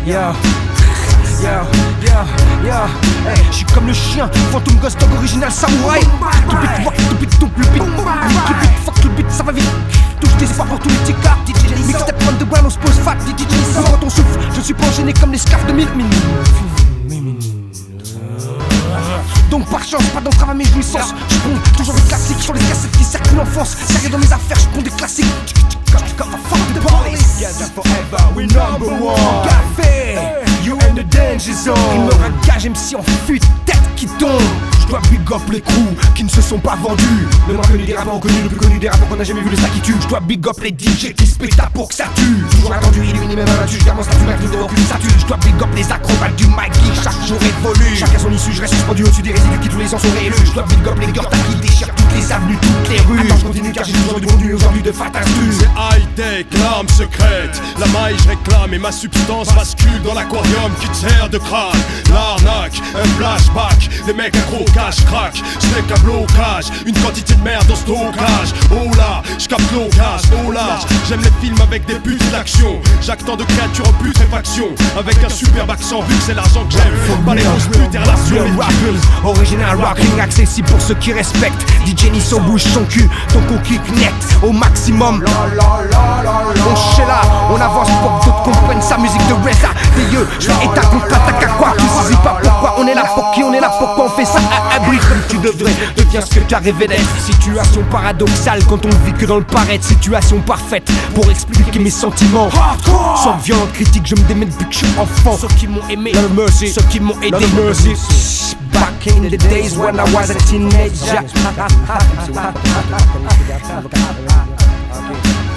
Je suis comme le chien, fantôme ghost dog original samouraï. Tout beat, le beat, fuck le beat, ça va vite. Touche d'espoir pour tous les ticks-tac. Mixtape underground, on se pose fat. Quand on souffle, je suis pas enchaîné comme les scafs de mille. Donc par chance, pas d'entrave à mes jouissances. Je prends toujours des classiques sur les cassettes qui circulent en France. Sérieux dans mes affaires, je prends des classiques. Fuck the police. Yeah, that's forever, we number one. Café, you in the danger zone. Il me engage MC en fuite, tête qui tombe. Je dois big up les crews qui ne se sont pas vendus. Le moins connu des rappeurs ont connu, le plus connu des rappeurs qu'on a jamais vu, le sac qui tue. Je dois big up les DJ qui se pétent pour que ça tue. Toujours attendu, illuminé même abattu, je garde mon statut, mec, de aucune statue. Je dois big up les acrobates du mic qui chaque jour évolue. Chacun son issue, je reste suspendu au-dessus des résidus qui tous les ans sont réélus. Je dois big up les gars qui déchirent toutes les avenues, toutes les rues. Attends, je continue car j'ai toujours du contenu aujourd'hui de fat astuce. C'est high-tech, l'arme secrète. La maille je réclame et ma substance bascule dans l'aquarium qui te sert de crâne. L'arnaque, un flashback. Les mecs accro cash crack. Ce n'est qu'un blocage, une quantité de merde en stockage. Oh là, je capte l'occasion, oh large. J'aime les films avec des buts d'action. Chaque temps de créature en putréfaction. Avec un superbe accent, vu que c'est l'argent que j'aime. Pas les grosses putes et relations. Original rocking, accessible pour ceux qui respectent. DJ ni son bouge, son cul, ton con kick net au maximum. On chait là, on avance pour que d'autres comprennent sa musique de Reza. Des yeux, je fais état contre attaque à quoi. Qui saisit pas pourquoi, on est là pour qui, on est là pourquoi on fait ça. Brille comme tu devrais, deviens ce que tu as rêvé d'être. Situation paradoxale quand on vit que dans le paraître. Situation parfaite pour expliquer mes sentiments. Sans violente critique, je me démène depuis que je suis enfant. Ceux qui m'ont aimé, ceux qui m'ont aidé. Back in the days when I was a teenager.